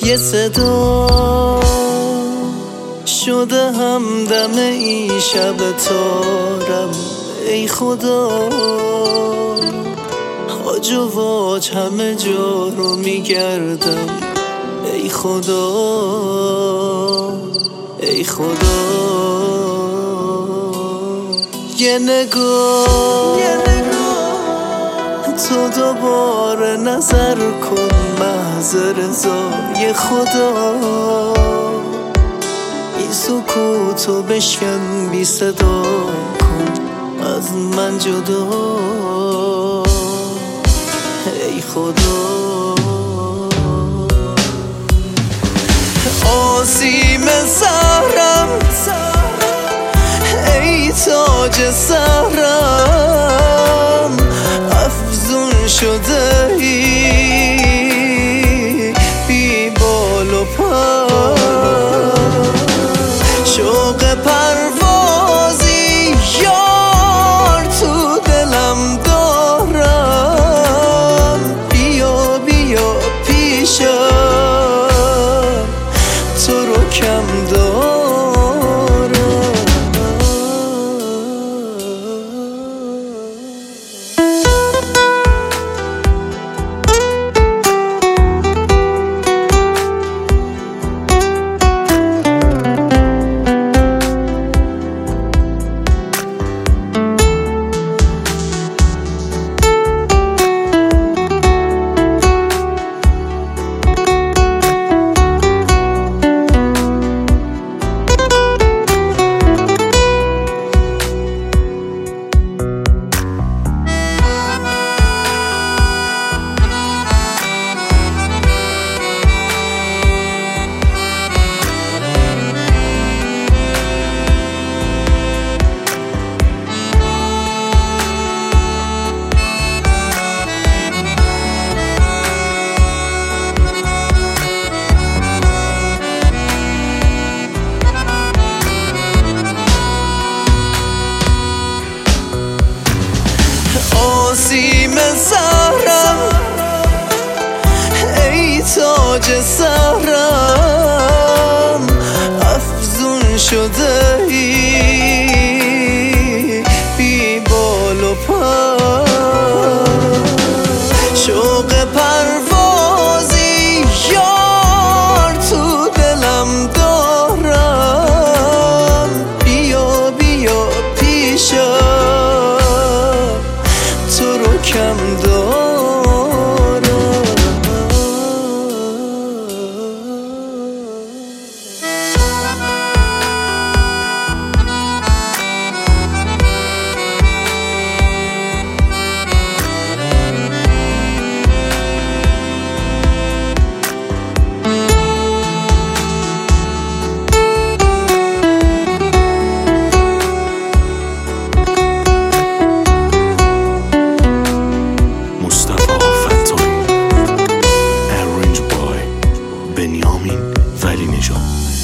یه صدا شده همدم این شب تارم. ای خدا هاج و واج همه جا رو میگردم. ای خدا ای خدا یه نگاه تو دوباره نظر کن محض رضای خدا. این سکوتو بشکن بی صدا کن از من جدا. ای خدا آسیم سهرم ای تاج سهرم افزون شده ای بی بال و پر. شوق پروازی یار تو دلم دارم. بیا بیا پیشم تو رو کم دارم. آسیم سهرم ای تاج سهرم افزون شده ای بی بال و پر. شوق پروازی یار تو دلم دارم. بیا بیا پیشم تو رو کم دارم. بنیامین ولی نژاد.